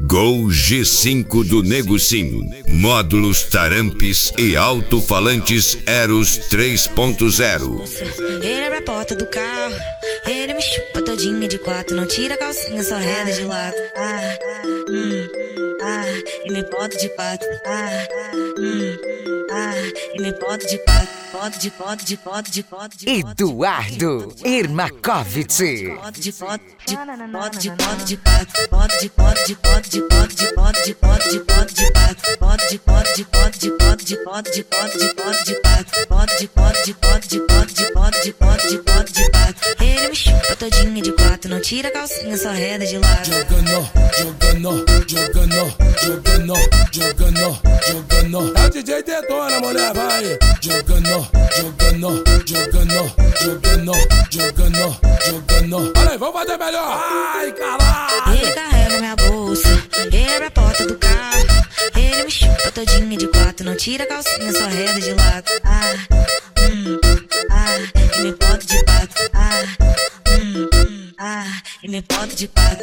Gol G5 do Nego Sim, módulos Tarampes e alto-falantes Eros 3.0. Ele abre a porta do carro, ele me chupa todinha de quatro, não tira a calcinha, só reda de lado. E me bota de quatro. E me bota de quatro. Eduardo Irmakovitch. Ele me chupa todinha de quatro, não tira a calcinha, só reda de lado. Jogando. É o DJ Detona, mulher, vai. Jogando. Olha aí, vamos fazer melhor. Ai, caralho. Ele carrega minha bolsa, ele abre a porta do carro, ele me chupa todinha de quatro, não tira a calcinha, só reda de lado. E me bota de quatro. E me bota de quatro.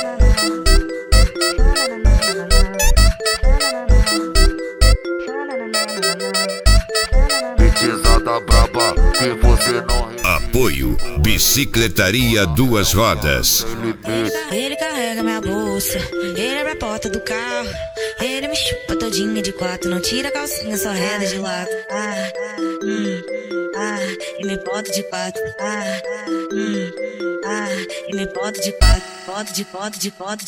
Petizada braba, que você não... Apoio Bicicletaria Duas Rodas. Ele carrega minha bolsa, ele abre a porta do carro, ele me chupa todinha de quatro, não tira a calcinha, só reda de lado. E me bota de quatro. E me bota de quatro. Pode de quatro.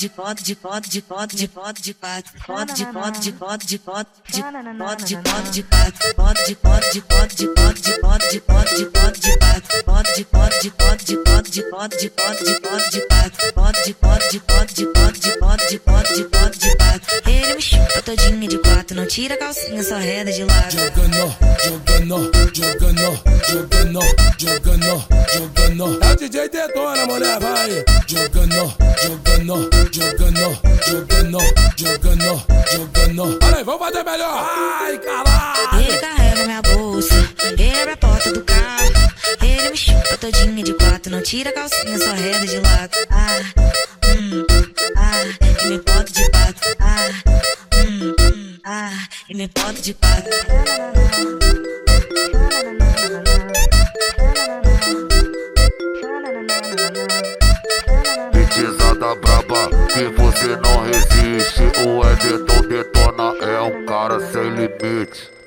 Ele me chupa todinha de quatro, não tira a calcinha, só reda de lado. Jogando. É o DJ Detona, mulher, vai. Jogando. Olha aí, vamos fazer melhor. Ai, caralho. Ele carrega minha bolsa, ele abre a porta do carro, ele me chupa todinha de quatro, não tira a calcinha, só reda de lado. E me bota de quatro. E me bota de quatro. Petizada braba, que você não resiste. O Everton Detona é um cara sem limite.